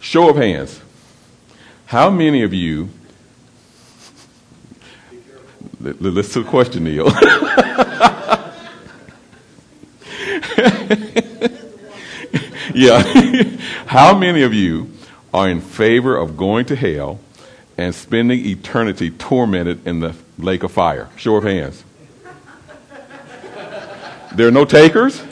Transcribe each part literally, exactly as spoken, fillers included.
Show of hands. How many of you, let's to the question, Neil. Yeah. How many of you are in favor of going to hell and spending eternity tormented in the lake of fire? Show of hands. There are no takers?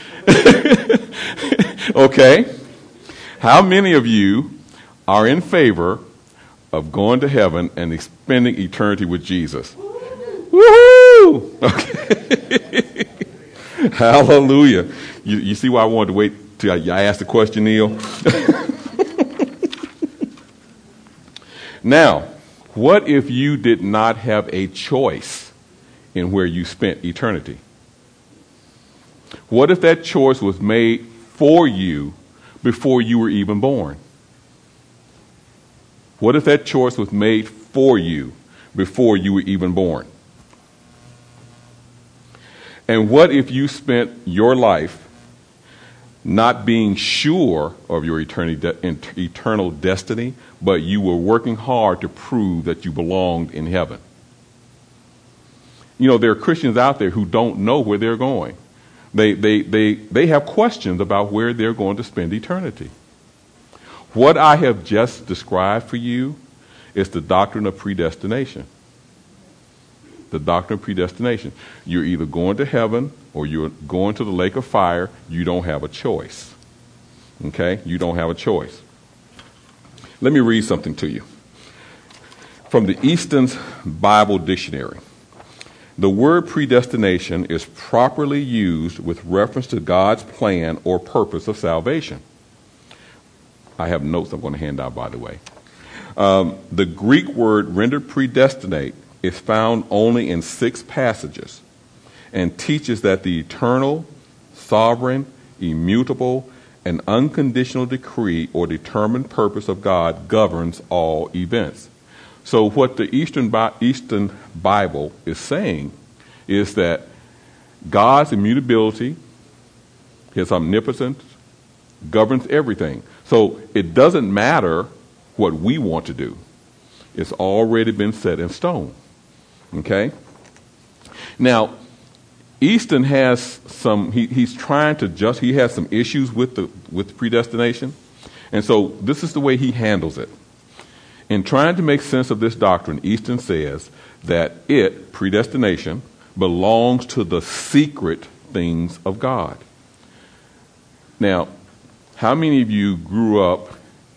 Okay. How many of you are in favor of going to heaven and spending eternity with Jesus? Woohoo! Okay. Hallelujah. You, you see why I wanted to wait till I, I asked the question, Neil? Now, what if you did not have a choice in where you spent eternity? What if that choice was made for you before you were even born? What if that choice was made for you before you were even born? And what if you spent your life not being sure of your eternity, de- eternal destiny, but you were working hard to prove that you belonged in heaven? You know, there are Christians out there who don't know where they're going. They, they, they, they have questions about where they're going to spend eternity. What I have just described for you is the doctrine of predestination. The doctrine of predestination. You're either going to heaven or you're going to the lake of fire. You don't have a choice. Okay? You don't have a choice. Let me read something to you. From the Easton's Bible Dictionary. The word predestination is properly used with reference to God's plan or purpose of salvation. I have notes I'm going to hand out, by the way. Um, the Greek word rendered predestinate is found only in six passages and teaches that the eternal, sovereign, immutable, and unconditional decree or determined purpose of God governs all events. So what the Eastern, Bi- Eastern Bible is saying is that God's immutability, his omnipotence, governs everything. So it doesn't matter what we want to do. It's already been set in stone. Okay? Now, Easton has some, he, he's trying to just, he has some issues with the with predestination. And so this is the way he handles it. In trying to make sense of this doctrine, Easton says that it, predestination, belongs to the secret things of God. Now, how many of you grew up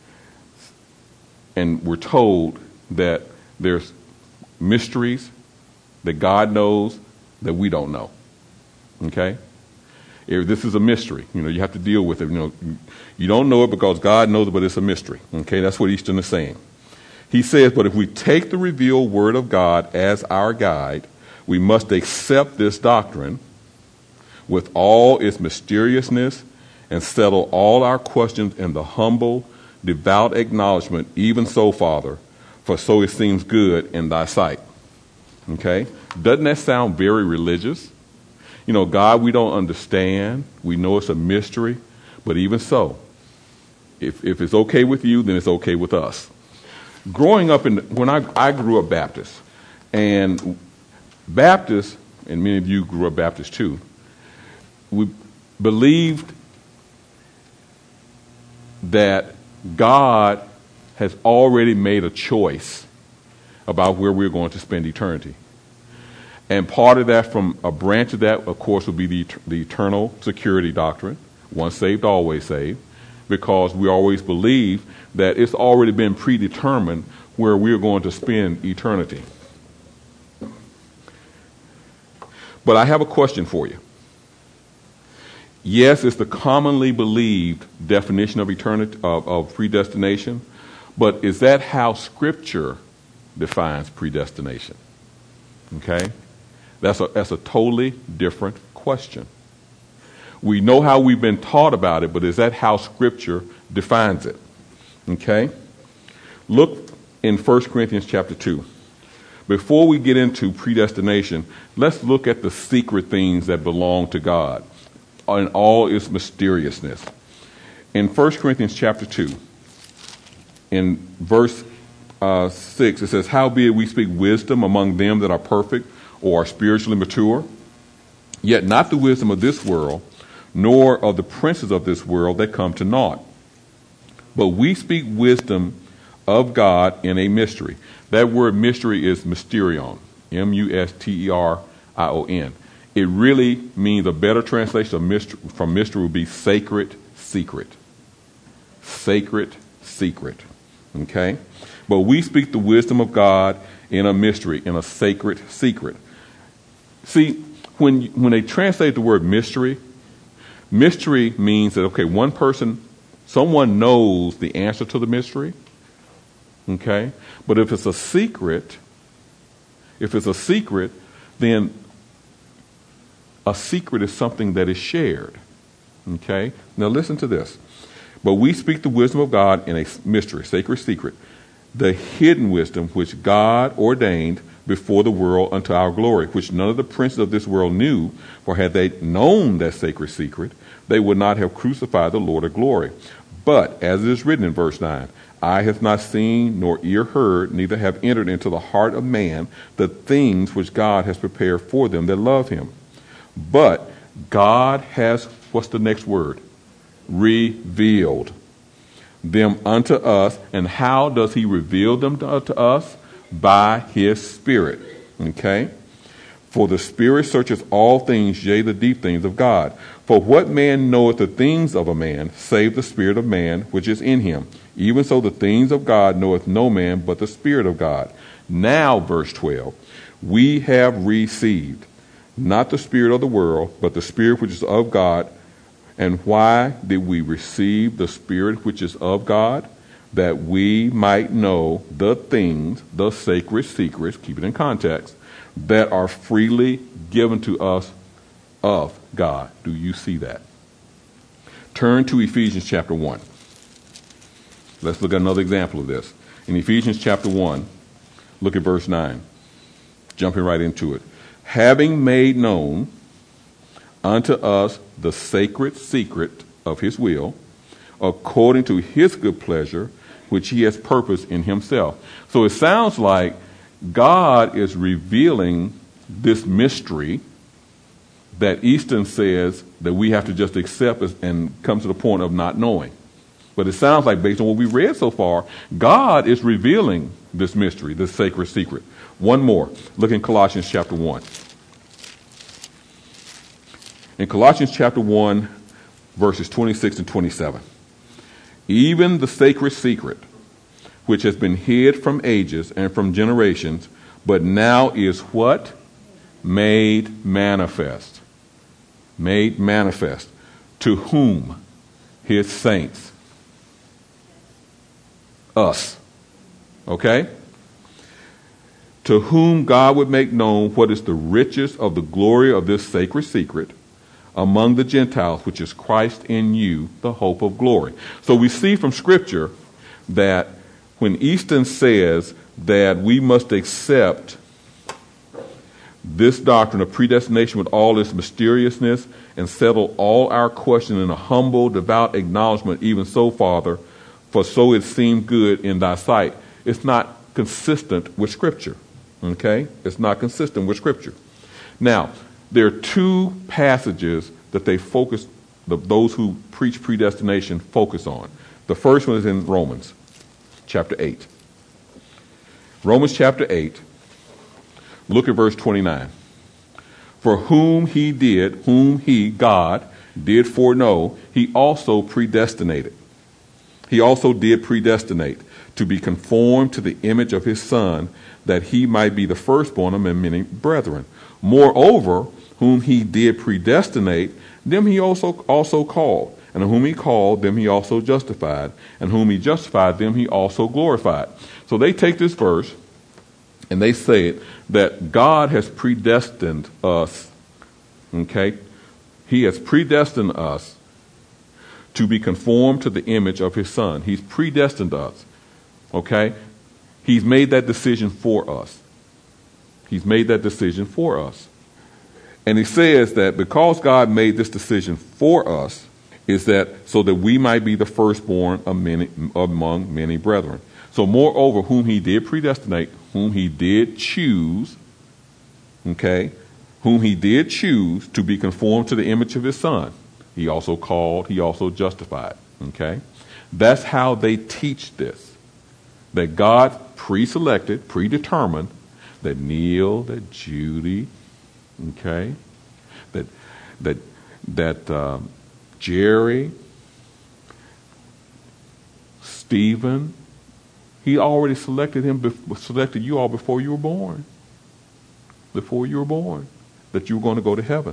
and were told that there's mysteries that God knows that we don't know? Okay? If this is a mystery, you know, you have to deal with it. You know, you don't know it because God knows it, but it's a mystery. Okay? That's what Easton is saying. He says, but if we take the revealed word of God as our guide, we must accept this doctrine with all its mysteriousness and settle all our questions in the humble, devout acknowledgement, even so, Father, for so it seems good in thy sight. Okay? Doesn't that sound very religious? You know, God, we don't understand. We know it's a mystery, but even so, if, if it's okay with you, then it's okay with us. Growing up in, when I, I grew up Baptist, and Baptists, and many of you grew up Baptist too, we believed that God has already made a choice about where we're going to spend eternity. And part of that, from a branch of that, of course, would be the, the eternal security doctrine, once saved, always saved, because we always believe that it's already been predetermined where we're going to spend eternity. But I have a question for you. Yes, it's the commonly believed definition of eternity, of, of predestination, but is that how Scripture defines predestination? Okay? That's a, that's a totally different question. We know how we've been taught about it, but is that how Scripture defines it? Okay? Look in First Corinthians chapter two. Before we get into predestination, let's look at the secret things that belong to God in all its mysteriousness. In First Corinthians chapter two, in verse uh, six, it says, howbeit we speak wisdom among them that are perfect or are spiritually mature, yet not the wisdom of this world, nor of the princes of this world that come to naught. But we speak wisdom of God in a mystery. That word mystery is mysterion, M U S T E R I O N. It really means, a better translation of mystery, from mystery would be sacred secret. Sacred secret. Okay? But we speak the wisdom of God in a mystery, in a sacred secret. See, when when they translate the word mystery, mystery means that, okay, one person, someone knows the answer to the mystery. Okay? But if it's a secret, if it's a secret, then a secret is something that is shared. Okay? Now listen to this. But we speak the wisdom of God in a mystery, sacred secret, the hidden wisdom which God ordained before the world unto our glory, which none of the princes of this world knew, for had they known that sacred secret, they would not have crucified the Lord of glory. But, as it is written in verse nine, eye hath not seen, nor ear heard, neither have entered into the heart of man the things which God has prepared for them that love him. But God has, what's the next word? Revealed them unto us. And how does he reveal them to, to us? By his Spirit. Okay? For the Spirit searcheth all things, yea, the deep things of God. For what man knoweth the things of a man, save the spirit of man which is in him? Even so the things of God knoweth no man but the Spirit of God. Now, verse twelve, we have received not the spirit of the world, but the Spirit which is of God. And why did we receive the Spirit which is of God? That we might know the things, the sacred secrets, keep it in context, that are freely given to us of God. Do you see that? Turn to Ephesians chapter one. Let's look at another example of this. In Ephesians chapter one, look at verse nine. Jumping right into it. Having made known unto us the sacred secret of his will, according to his good pleasure, which he has purposed in himself. So it sounds like God is revealing this mystery that Easton says that we have to just accept and come to the point of not knowing. But it sounds like, based on what we read so far, God is revealing this mystery, this sacred secret. One more. Look in Colossians chapter one. In Colossians chapter one, verses twenty-six and twenty-seven. Even the sacred secret, which has been hid from ages and from generations, but now is what? Made manifest. Made manifest. To whom? His saints. Us. Okay? To whom God would make known what is the riches of the glory of this sacred secret among the Gentiles, which is Christ in you, the hope of glory. So we see from Scripture that when Easton says that we must accept this doctrine of predestination with all its mysteriousness and settle all our questions in a humble, devout acknowledgement, even so, Father, for so it seemed good in thy sight, it's not consistent with Scripture. Okay? It's not consistent with Scripture. Now, there are two passages that they focus, the, those who preach predestination focus on. The first one is in Romans chapter eight. Romans chapter eight, look at verse twenty-nine. For whom he did, whom he, God, did foreknow, he also predestinated. He also did predestinate to be conformed to the image of his Son, that he might be the firstborn among many brethren. Moreover, whom he did predestinate, them he also also called. And whom he called, them he also justified. And whom he justified, them he also glorified. So they take this verse and they say that God has predestined us. Okay? He has predestined us to be conformed to the image of his Son. He's predestined us. Okay? He's made that decision for us. He's made that decision for us. And he says that because God made this decision for us, is that so that we might be the firstborn of many, among many brethren. So moreover, whom he did predestinate, whom he did choose, okay, whom he did choose to be conformed to the image of his son, he also called, he also justified, okay? That's how they teach this, that God pre-selected, predetermined that Neil, that Judy, okay, that that that um, Jerry, Stephen, he already selected him, bef- selected you all before you were born. Before you were born, that you were going to go to heaven.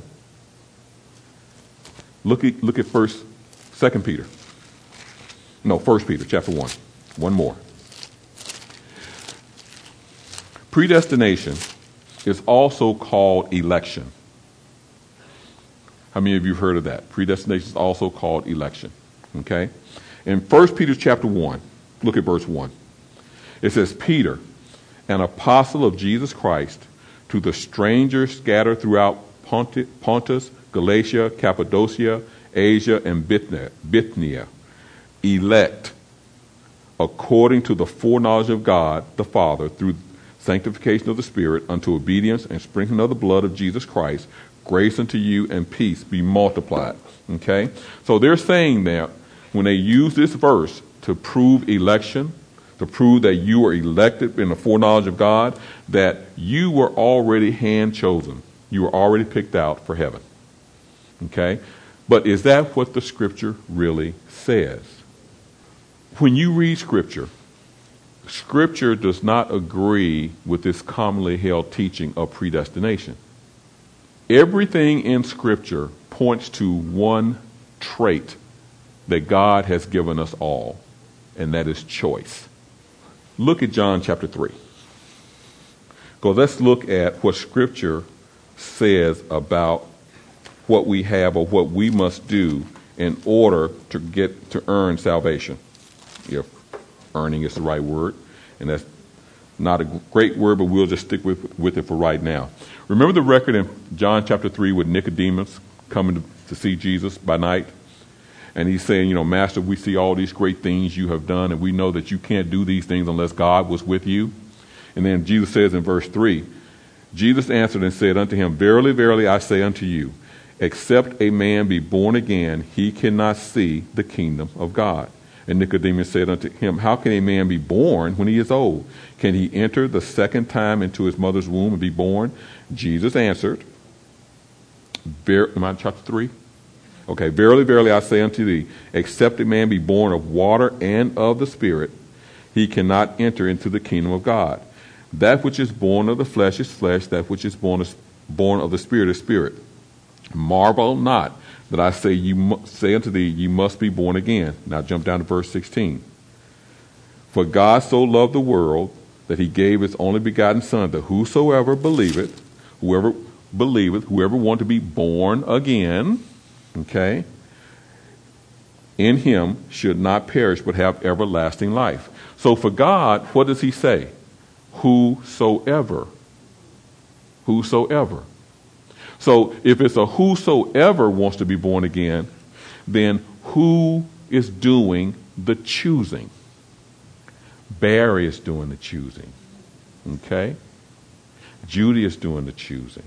Look at look at first, Second Peter. No, First Peter, chapter one. One more. Predestination is also called election. How many of you have heard of that? Predestination is also called election. Okay? In First Peter chapter one, look at verse one. It says, Peter, an apostle of Jesus Christ, to the strangers scattered throughout Pontus, Galatia, Cappadocia, Asia, and Bithynia, Bithynia, elect according to the foreknowledge of God the Father through sanctification of the Spirit unto obedience and sprinkling of the blood of Jesus Christ, grace unto you and peace be multiplied. Okay? So they're saying that when they use this verse to prove election, to prove that you were elected in the foreknowledge of God, that you were already hand chosen. You were already picked out for heaven. Okay? But is that what the Scripture really says? When you read Scripture, Scripture does not agree with this commonly held teaching of predestination. Everything in Scripture points to one trait that God has given us all, and that is choice. Look at John chapter three. Go, let's look at what Scripture says about what we have or what we must do in order to get to earn salvation. If earning is the right word, and that's not a great word, but we'll just stick with, with it for right now. Remember the record in John chapter three with Nicodemus coming to, to see Jesus by night? And he's saying, you know, Master, we see all these great things you have done, and we know that you can't do these things unless God was with you. And then Jesus says in verse three, Jesus answered and said unto him, Verily, verily, I say unto you, except a man be born again, he cannot see the kingdom of God. And Nicodemus said unto him, How can a man be born when he is old? Can he enter the second time into his mother's womb and be born? Jesus answered, Ver- am I in chapter three? Okay, verily, verily, I say unto thee, except a man be born of water and of the Spirit, he cannot enter into the kingdom of God. That which is born of the flesh is flesh, that which is born, is born of the Spirit is spirit. Marvel not that I say you mu- say unto thee, you must be born again. Now jump down to verse sixteen. For God so loved the world that he gave his only begotten Son, that whosoever believeth, whoever believeth, whoever want to be born again, okay, in him should not perish but have everlasting life. So for God, what does he say? Whosoever. Whosoever. So if it's a whosoever wants to be born again, then who is doing the choosing? Barry is doing the choosing. Okay? Judy is doing the choosing.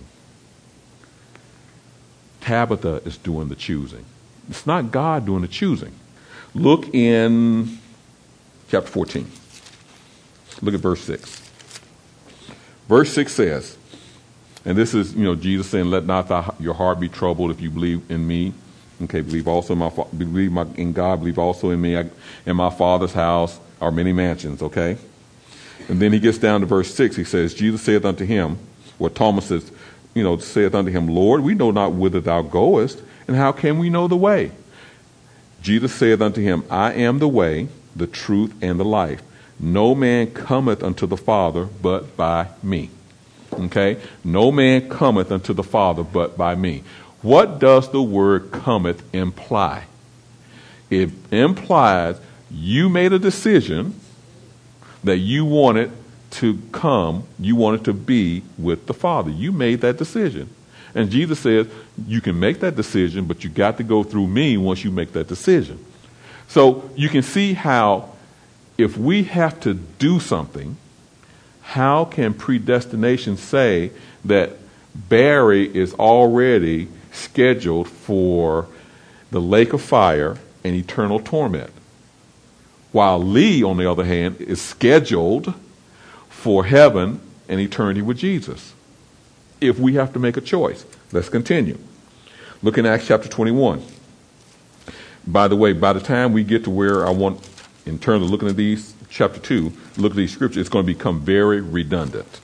Tabitha is doing the choosing. It's not God doing the choosing. Look in chapter fourteen. Look at verse six. Verse six says, and this is, you know, Jesus saying, let not thy, your heart be troubled if you believe in me. Okay, believe also in my, believe my, in God, believe also in me. I, in my Father's house are many mansions, okay? And then he gets down to verse six. He says, Jesus saith unto him, what Thomas says, you know, saith unto him, Lord, we know not whither thou goest, and how can we know the way? Jesus saith unto him, I am the way, the truth, and the life. No man cometh unto the Father but by me. Okay? No man cometh unto the Father but by me. What does the word cometh imply? It implies you made a decision that you wanted to come, you wanted to be with the Father. You made that decision. And Jesus says, you can make that decision, but you got to go through me once you make that decision. So you can see how if we have to do something, how can predestination say that Barry is already scheduled for the lake of fire and eternal torment, while Lee, on the other hand, is scheduled for heaven and eternity with Jesus? If we have to make a choice. Let's continue. Look in Acts chapter twenty-one. By the way, by the time we get to where I want, in terms of looking at these, chapter two, look at these scriptures, it's going to become very redundant.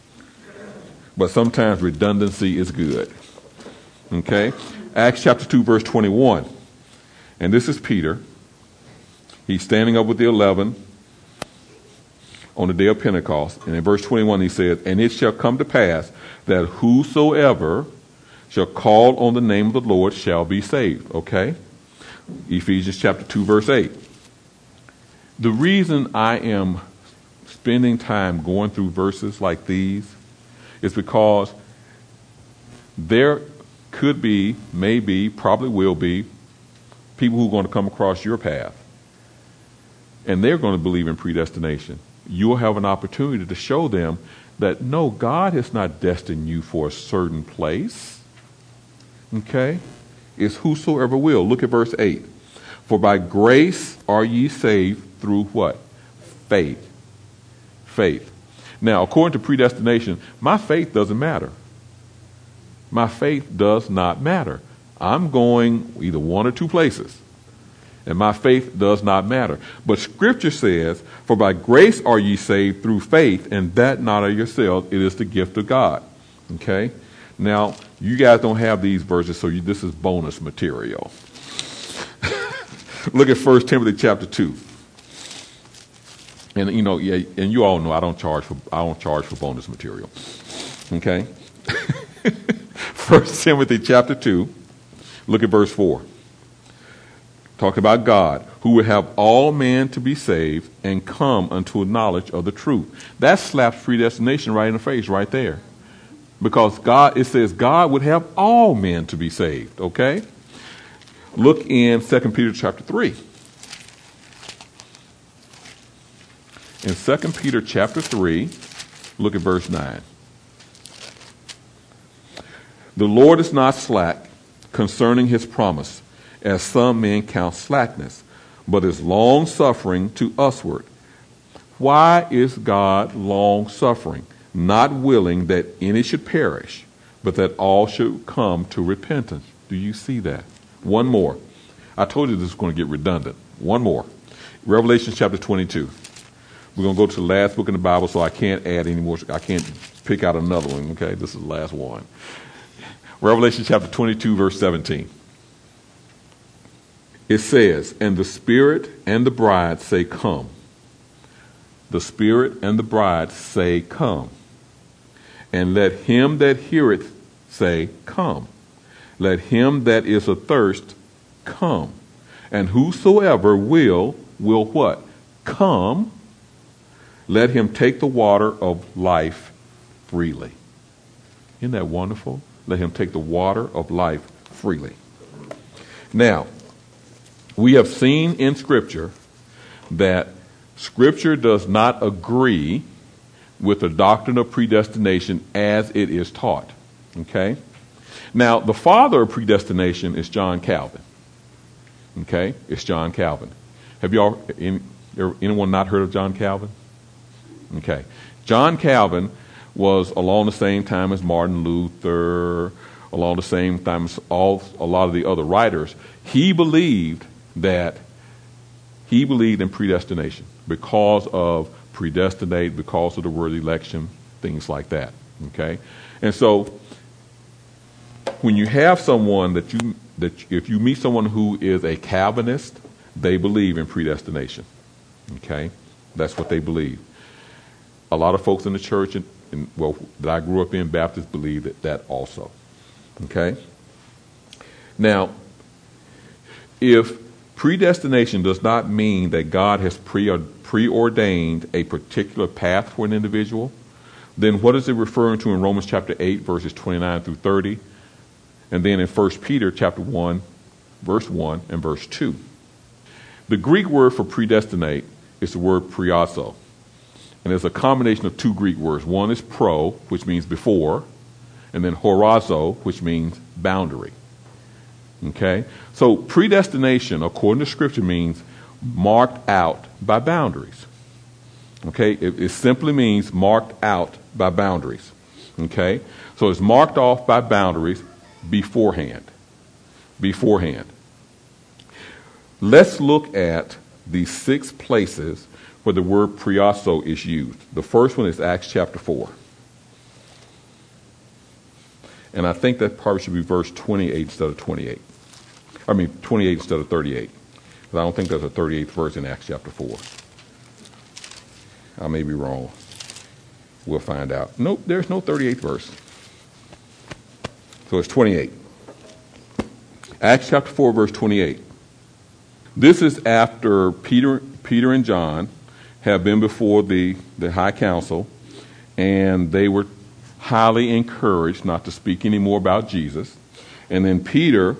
But sometimes redundancy is good. Okay? Acts chapter two, verse twenty-one. And this is Peter. He's standing up with the eleven on the day of Pentecost. And in verse twenty-one he says, and it shall come to pass that whosoever shall call on the name of the Lord shall be saved. Okay? Ephesians chapter two, verse eight. The reason I am spending time going through verses like these is because there could be, maybe, probably will be, people who are going to come across your path. And they're going to believe in predestination. You'll have an opportunity to show them that, no, God has not destined you for a certain place. Okay? It's whosoever will. Look at verse eight. For by grace are ye saved through what? Faith. Faith. Now, according to predestination, my faith doesn't matter. My faith does not matter. I'm going either one or two places. And my faith does not matter. But Scripture says, for by grace are ye saved through faith, and that not of yourselves, it is the gift of God. Okay? Now, you guys don't have these verses, so you, this is bonus material. Look at First Timothy chapter two. And you know, yeah, and you all know I don't charge for I don't charge for bonus material. Okay? First Timothy chapter two, look at verse four. Talking about God, who would have all men to be saved and come unto a knowledge of the truth. That slaps predestination right in the face right there. Because God, it says God would have all men to be saved. Okay? Look in Second Peter chapter three. In Second Peter chapter three, look at verse nine. The Lord is not slack concerning his promise, as some men count slackness, but is long-suffering to usward. Why is God long-suffering? Not willing that any should perish, but that all should come to repentance. Do you see that? One more. I told you this was going to get redundant. One more. Revelation chapter twenty-two. We're going to go to the last book in the Bible, so I can't add any more. I can't pick out another one, okay? This is the last one. Revelation chapter twenty-two, verse seventeen. It says, and the Spirit and the bride say, come. The Spirit and the bride say, come. And let him that heareth say, come. Let him that is athirst come. And whosoever will, will what? Come. Let him take the water of life freely. Isn't that wonderful? Let him take the water of life freely. Now, we have seen in Scripture that Scripture does not agree with the doctrine of predestination as it is taught. Okay? Now, the father of predestination is John Calvin. Okay? It's John Calvin. Have y'all, any, anyone not heard of John Calvin? Okay. John Calvin was along the same time as Martin Luther, along the same time as all, a lot of the other writers. He believed that he believed in predestination because of predestinate, because of the word election, things like that. Okay? And so when you have someone that you, that if you meet someone who is a Calvinist, they believe in predestination. Okay? That's what they believe. A lot of folks in the church, and, and well, that I grew up in, Baptists, believe that, that also. Okay? Now, if predestination does not mean that God has pre- preordained a particular path for an individual, Then what is it referring to in Romans chapter eight, verses twenty-nine through thirty? And then in First Peter chapter one, verse one and verse two. The Greek word for predestinate is the word priazo. And it's a combination of two Greek words. One is pro, which means before, and then horazo, which means boundary. Okay? So predestination, according to Scripture, means marked out by boundaries. Okay? It, it simply means marked out by boundaries. Okay? So it's marked off by boundaries beforehand. Beforehand. Let's look at the six places where the word priazo is used. The first one is Acts chapter four. And I think that probably should be verse twenty-eight instead of twenty-eight. I mean, twenty-eight instead of thirty-eight. Because I don't think there's a thirty-eighth verse in Acts chapter four. I may be wrong. We'll find out. Nope, there's no thirty-eighth verse. So it's twenty-eight. Acts chapter four, verse twenty-eight. This is after Peter, Peter and John have been before the, the high council, and they were highly encouraged not to speak anymore about Jesus. And then Peter,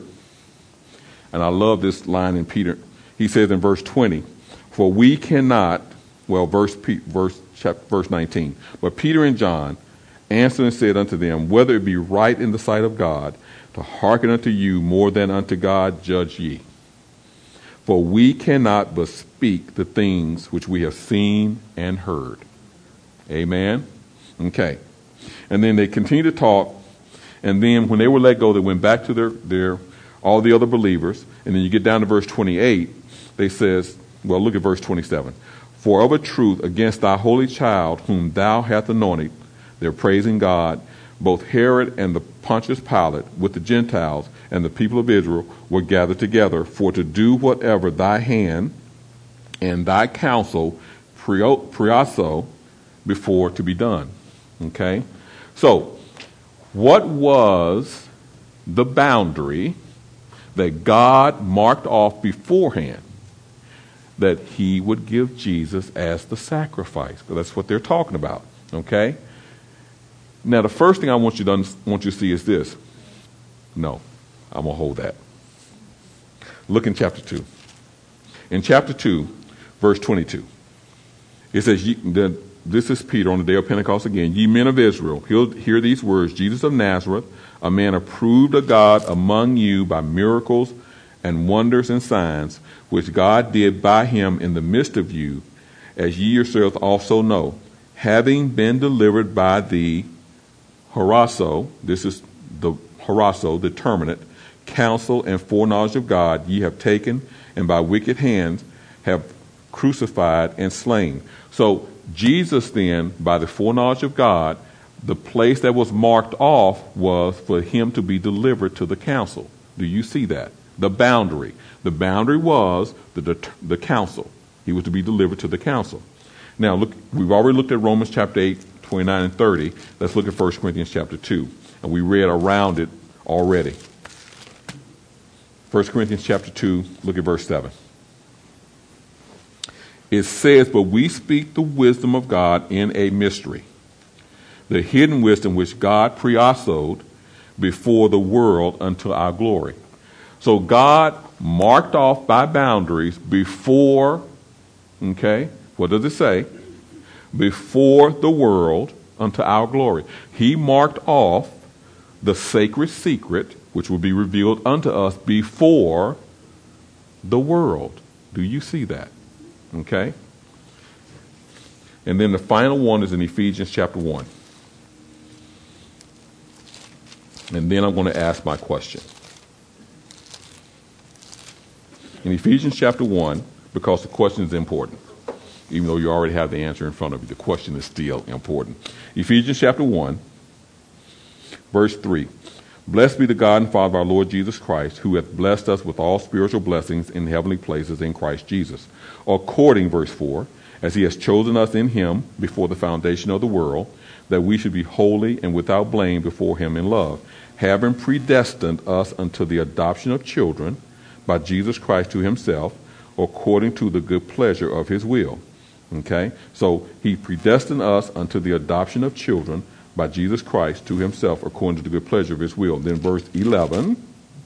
and I love this line in Peter, he says in verse twenty, for we cannot, well, verse verse chapter, verse nineteen, but Peter and John answered and said unto them, whether it be right in the sight of God to hearken unto you more than unto God, judge ye. For we cannot but speak the things which we have seen and heard. Amen? Okay. And then they continue to talk. And then when they were let go, they went back to their, their all the other believers. And then you get down to verse twenty-eight. They says, well, look at verse twenty-seven. For of a truth, against thy holy child, whom thou hast anointed, they're praising God, both Herod and the Pontius Pilate with the Gentiles and the people of Israel were gathered together for to do whatever thy hand and thy counsel priazo before to be done. Okay? So, what was the boundary that God marked off beforehand that he would give Jesus as the sacrifice? Because that's what they're talking about. Okay? Now, the first thing I want you to want you to see is this. No, I'm going to hold that. Look in chapter two. In chapter two, verse twenty-two, it says, ye, the, this is Peter on the day of Pentecost again. Ye men of Israel, hear these words. Jesus of Nazareth, a man approved of God among you by miracles and wonders and signs, which God did by him in the midst of you, as ye yourselves also know, having been delivered by the horazo, this is the horazo, determinate, counsel and foreknowledge of God, ye have taken, and by wicked hands have crucified and slain. So Jesus then, by the foreknowledge of God, the place that was marked off was for him to be delivered to the council. Do you see that? The boundary. The boundary was the, the, the council. He was to be delivered to the council. Now, look, we've already looked at Romans chapter eight, twenty-nine and thirty. Let's look at First Corinthians chapter two. And we read around it already. First Corinthians chapter two, look at verse seven. It says, but we speak the wisdom of God in a mystery, the hidden wisdom which God priazoed before the world unto our glory. So God marked off by boundaries before, okay, what does it say? Before the world unto our glory. He marked off the sacred secret which will be revealed unto us before the world. Do you see that? Okay? And then the final one is in Ephesians chapter one. And then I'm going to ask my question. In Ephesians chapter one, because the question is important, even though you already have the answer in front of you, the question is still important. Ephesians chapter one, verse three. Blessed be the God and Father of our Lord Jesus Christ, who hath blessed us with all spiritual blessings in heavenly places in Christ Jesus, according, verse four, as he has chosen us in him before the foundation of the world, that we should be holy and without blame before him in love, having predestined us unto the adoption of children by Jesus Christ to himself, according to the good pleasure of his will, Okay? So he predestined us unto the adoption of children by Jesus Christ to himself according to the good pleasure of his will. Then verse eleven,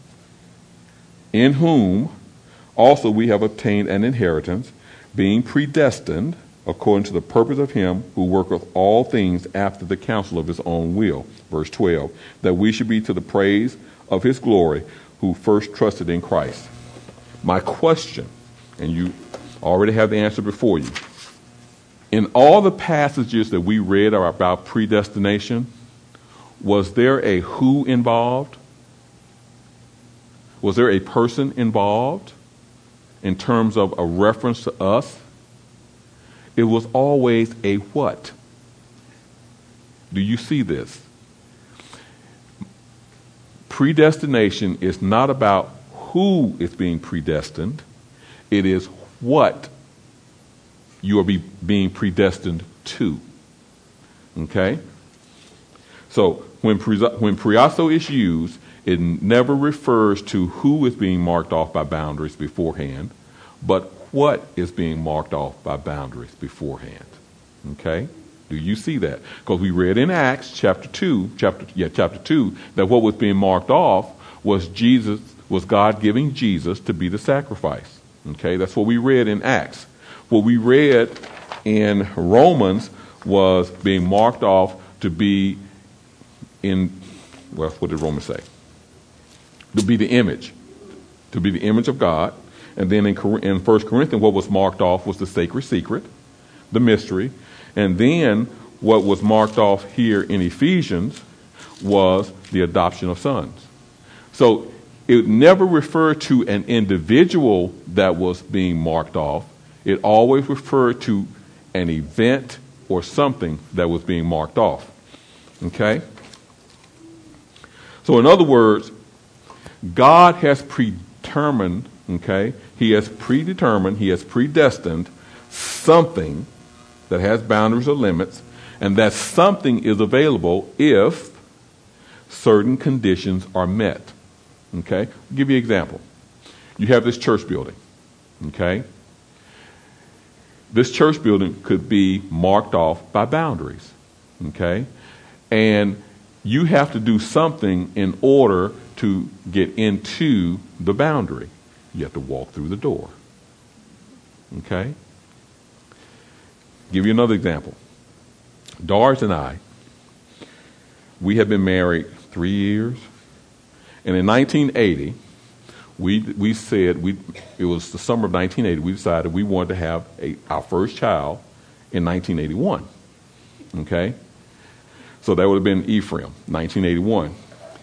in whom also we have obtained an inheritance, being predestined according to the purpose of him who worketh all things after the counsel of his own will. Verse twelve, that we should be to the praise of his glory, who first trusted in Christ. My question, and you already have the answer before you. In all the passages that we read are about predestination, was there a who involved? Was there a person involved in terms of a reference to us? It was always a what? Do you see this? Predestination is not about who is being predestined. It is what you are be, being predestined to. Okay? So when, pre, when priaso is used, it never refers to who is being marked off by boundaries beforehand, but what is being marked off by boundaries beforehand. Okay? Do you see that? Because we read in Acts chapter two, chapter yeah, chapter two, that what was being marked off was Jesus, was God giving Jesus to be the sacrifice. Okay? That's what we read in Acts. What we read in Romans was being marked off to be in, well, what did Romans say? To be the image, to be the image of God. And then in, in First Corinthians, what was marked off was the sacred secret, the mystery. And then what was marked off here in Ephesians was the adoption of sons. So it never referred to an individual that was being marked off. It always referred to an event or something that was being marked off. Okay? So in other words, God has predetermined, okay, he has predetermined, he has predestined something that has boundaries or limits, and that something is available if certain conditions are met. Okay? I'll give you an example. You have this church building. Okay? This church building could be marked off by boundaries. Okay? And you have to do something in order to get into the boundary. You have to walk through the door. Okay? Give you another example. Doris and I, we have been married three years. And in nineteen eighty, we we said, we it was the summer of nineteen eighty, we decided we wanted to have a, our first child in nineteen eighty-one. Okay? So that would have been Ephraim, nineteen eighty-one.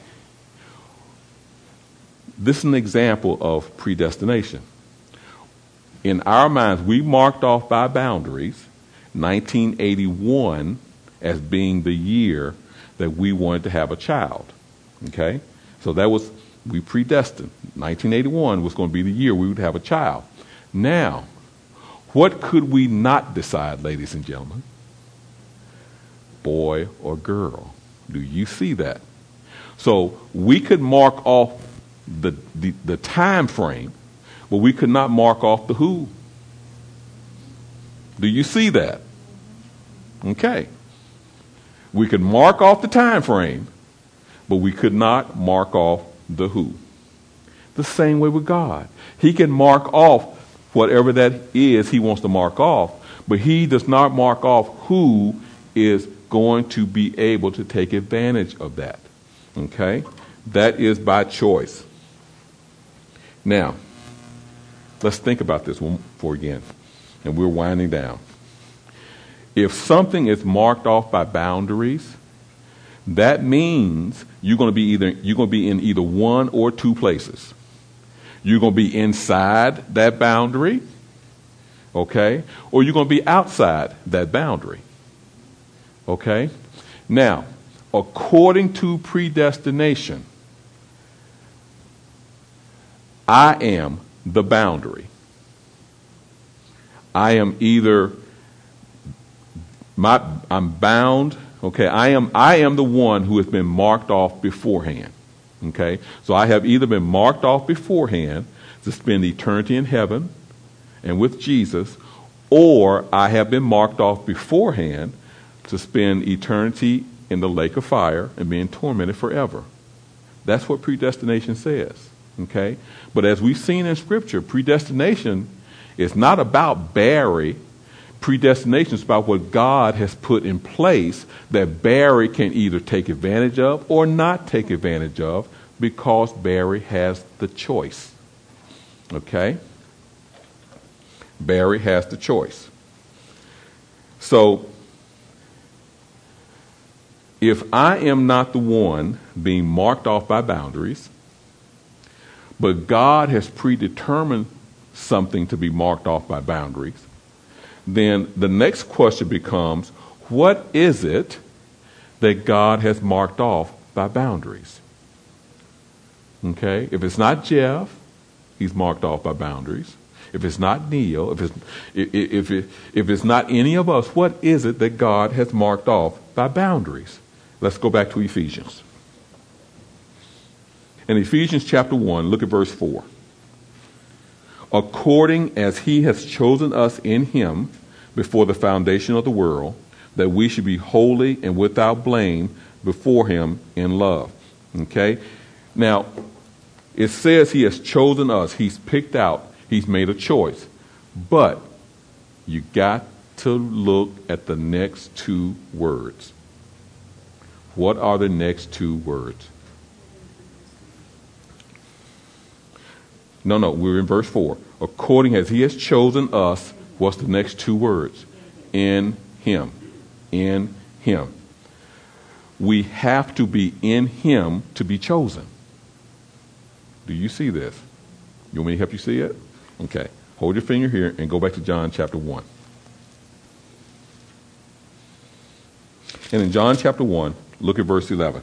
This is an example of predestination. In our minds, we marked off by boundaries nineteen eighty-one as being the year that we wanted to have a child. Okay? So that was, we predestined. nineteen eighty-one was going to be the year we would have a child. Now, what could we not decide, ladies and gentlemen? Boy or girl. Do you see that? So we could mark off the, the, the time frame, but we could not mark off the who. Do you see that? Okay. We could mark off the time frame, but we could not mark off the who. The same way with God. He can mark off whatever that is he wants to mark off, but he does not mark off who is going to be able to take advantage of that. Okay? That is by choice. Now, let's think about this one for again, and we're winding down. If something is marked off by boundaries, that means you're going to be either you're going to be in either one or two places. You're going to be inside that boundary, okay, or you're going to be outside that boundary. Okay? Now, according to predestination, I am the boundary. I am either my I'm bound, okay, I am I am the one who has been marked off beforehand. Okay? So I have either been marked off beforehand to spend eternity in heaven and with Jesus, or I have been marked off beforehand to spend eternity in the lake of fire and being tormented forever. That's what predestination says, okay? But as we've seen in Scripture, predestination is not about Barry. Predestination is about what God has put in place that Barry can either take advantage of or not take advantage of, because Barry has the choice. Okay? Barry has the choice. So, if I am not the one being marked off by boundaries, but God has predetermined something to be marked off by boundaries, then the next question becomes, what is it that God has marked off by boundaries? Okay? If it's not Jeff, he's marked off by boundaries. If it's not Neil, if it's, if, if, it, if it's not any of us, what is it that God has marked off by boundaries? Let's go back to Ephesians. In Ephesians chapter one, look at verse four. According as he has chosen us in him before the foundation of the world, that we should be holy and without blame before him in love. Okay? Now, it says he has chosen us. He's picked out. He's made a choice. But you got to look at the next two words. What are the next two words? No, no, we're in verse four. According as he has chosen us, what's the next two words? In him. In him. We have to be in him to be chosen. Do you see this? You want me to help you see it? Okay. Hold your finger here and go back to John chapter one. And in John chapter one, look at verse eleven.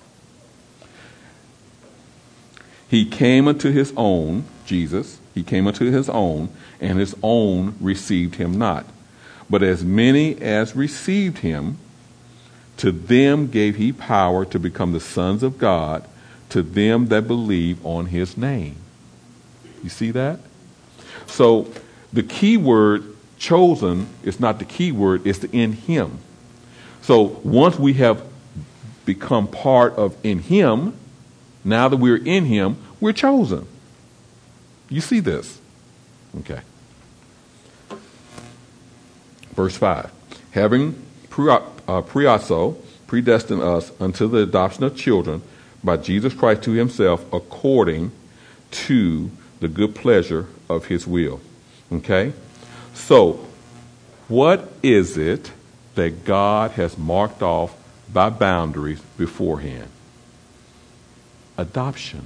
He came unto his own, Jesus, he came unto his own, and his own received him not. But as many as received him, to them gave he power to become the sons of God, to them that believe on his name. You see that? So the key word chosen is not the key word, it's the in him. So once we have become part of in him, now that we're in him, we're chosen. You see this? Okay. Verse five. Having preasso, predestined us unto the adoption of children by Jesus Christ to himself, according to the good pleasure of his will. Okay? So, what is it that God has marked off by boundaries beforehand? Adoption.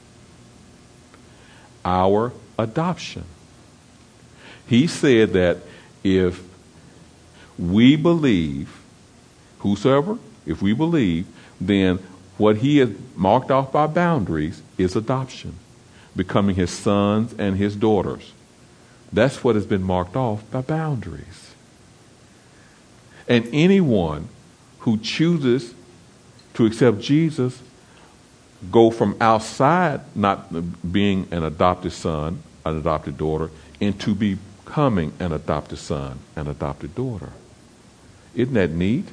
Our adoption. He said that if we believe, whosoever, if we believe, then what he has marked off by boundaries is adoption, becoming his sons and his daughters. That's what has been marked off by boundaries. And anyone who chooses to accept Jesus go from outside not being an adopted son, an adopted daughter, into becoming an adopted son, an adopted daughter. Isn't that neat?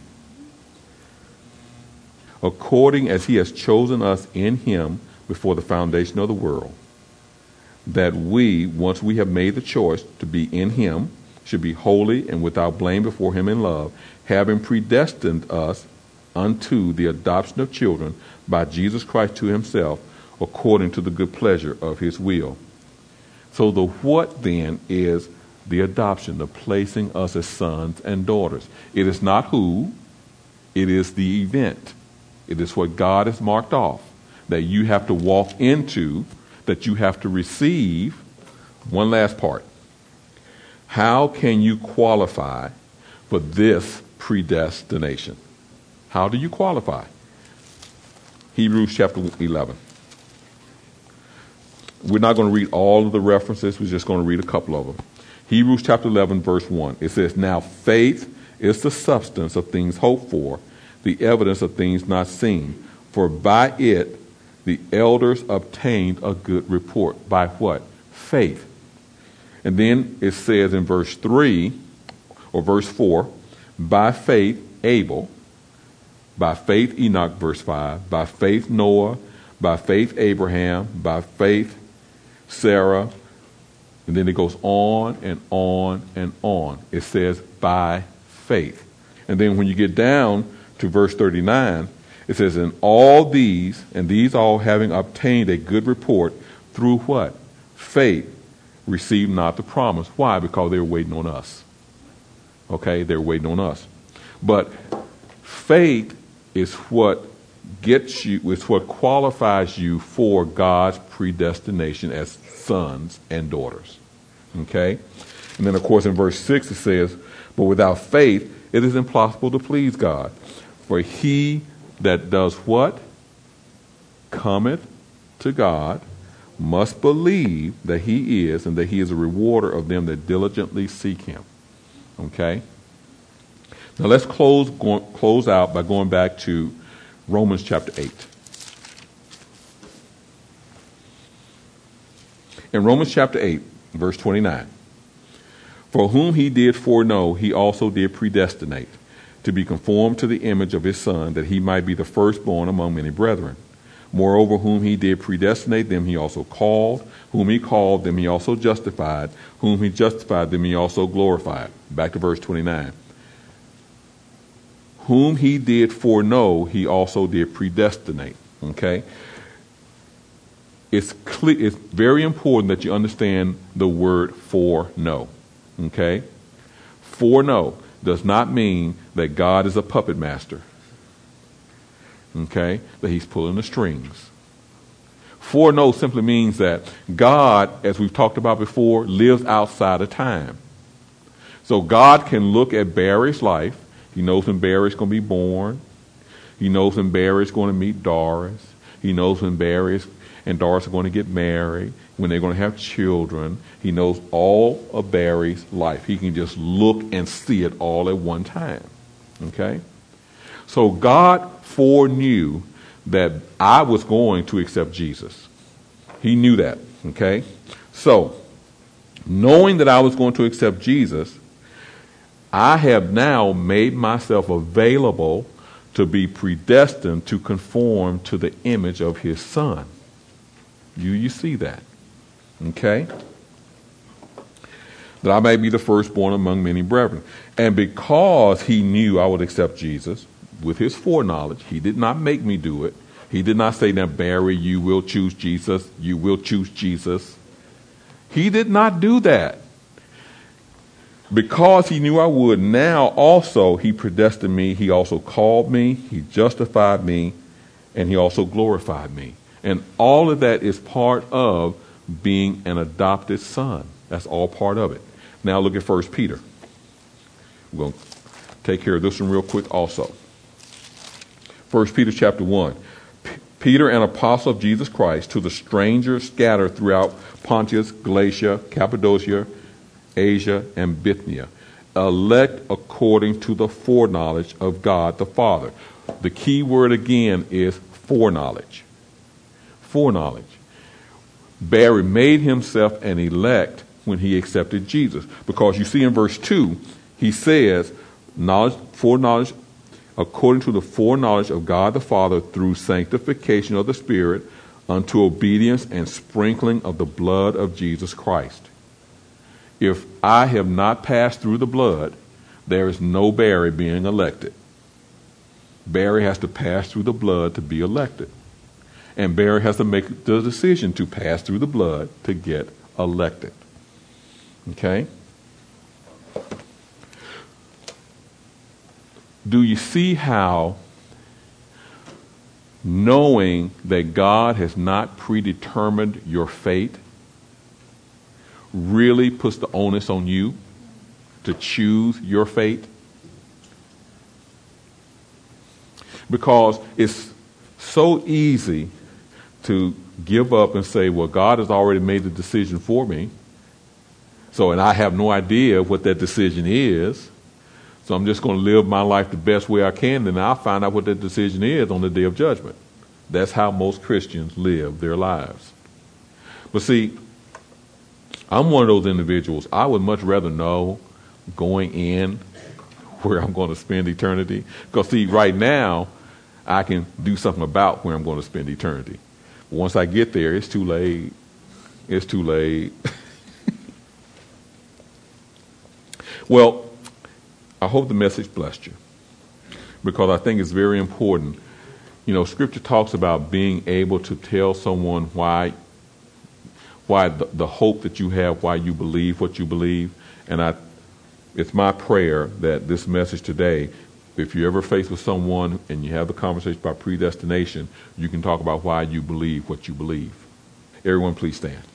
According as he has chosen us in him before the foundation of the world, that we, once we have made the choice to be in him, should be holy and without blame before him in love, having predestined us unto the adoption of children by Jesus Christ to himself, according to the good pleasure of his will. So the what then is the adoption, the placing us as sons and daughters. It is not who, it is the event. It is what God has marked off that you have to walk into, that you have to receive. One last part. How can you qualify for this predestination? How do you qualify? Hebrews chapter eleven. We're not going to read all of the references. We're just going to read a couple of them. Hebrews chapter eleven, verse one. It says, now faith is the substance of things hoped for, the evidence of things not seen. For by it the elders obtained a good report. By what? Faith. And then it says in verse three or verse four, by faith Abel, by faith Enoch, verse five, by faith Noah, by faith Abraham, by faith Sarah, and then it goes on and on and on. It says by faith. And then when you get down to verse thirty-nine, it says, in all these, and these all having obtained a good report through what? Faith, received not the promise. Why? Because they were waiting on us. Okay, they were waiting on us. But faith is what gets you, is what qualifies you for God's predestination as sons and daughters. Okay? And then, of course, in verse six it says, but without faith it is impossible to please God. For he that does what? Cometh to God, must believe that he is, and that he is a rewarder of them that diligently seek him. Okay? Now let's close go, close out by going back to Romans chapter eight. In Romans chapter eight, verse twenty-nine, for whom he did foreknow, he also did predestinate, to be conformed to the image of his Son, that he might be the firstborn among many brethren. Moreover, whom he did predestinate, them he also called. Whom he called, them he also justified. Whom he justified, them he also glorified. Back to verse twenty-nine. Whom he did foreknow, he also did predestinate. Okay? It's clear, it's very important that you understand the word foreknow. Okay? Foreknow does not mean that God is a puppet master. Okay? That he's pulling the strings. Foreknow simply means that God, as we've talked about before, lives outside of time. So God can look at Barry's life. He knows when Barry's going to be born. He knows when Barry's going to meet Doris. He knows when Barry and Doris are going to get married, when they're going to have children. He knows all of Barry's life. He can just look and see it all at one time. Okay? So God foreknew that I was going to accept Jesus. He knew that. Okay? So, knowing that I was going to accept Jesus, I have now made myself available to be predestined to conform to the image of his Son. You, you see that. Okay? That I may be the firstborn among many brethren. And because he knew I would accept Jesus, with his foreknowledge, he did not make me do it. He did not say, now, Barry, you will choose Jesus. You will choose Jesus. He did not do that. Because he knew I would, now also he predestined me. He also called me. He justified me. And he also glorified me. And all of that is part of being an adopted son. That's all part of it. Now look at First Peter. We're going to take care of this one real quick also. First Peter chapter one. P- Peter, an apostle of Jesus Christ, to the strangers scattered throughout Pontus, Galatia, Cappadocia, Asia, and Bithynia, elect according to the foreknowledge of God the Father. The key word again is foreknowledge. Foreknowledge. Barry made himself an elect when he accepted Jesus. Because you see in verse two, he says, knowledge, foreknowledge, according to the foreknowledge of God the Father, through sanctification of the Spirit, unto obedience and sprinkling of the blood of Jesus Christ. If I have not passed through the blood, there is no Barry being elected. Barry has to pass through the blood to be elected. And Barry has to make the decision to pass through the blood to get elected. Okay? Do you see how knowing that God has not predetermined your fate really puts the onus on you to choose your fate? Because it's so easy to give up and say, well, God has already made the decision for me. So, and I have no idea what that decision is. So I'm just going to live my life the best way I can, and I'll find out what that decision is on the day of judgment. That's how most Christians live their lives. But see, I'm one of those individuals. I would much rather know going in where I'm going to spend eternity. Because, see, right now, I can do something about where I'm going to spend eternity. Once I get there, it's too late. It's too late. Well, I hope the message blessed you, because I think it's very important. You know, Scripture talks about being able to tell someone why why the, the hope that you have, why you believe what you believe. And I, it's my prayer that this message today, if you're ever faced with someone and you have the conversation about predestination, you can talk about why you believe what you believe. Everyone, please stand.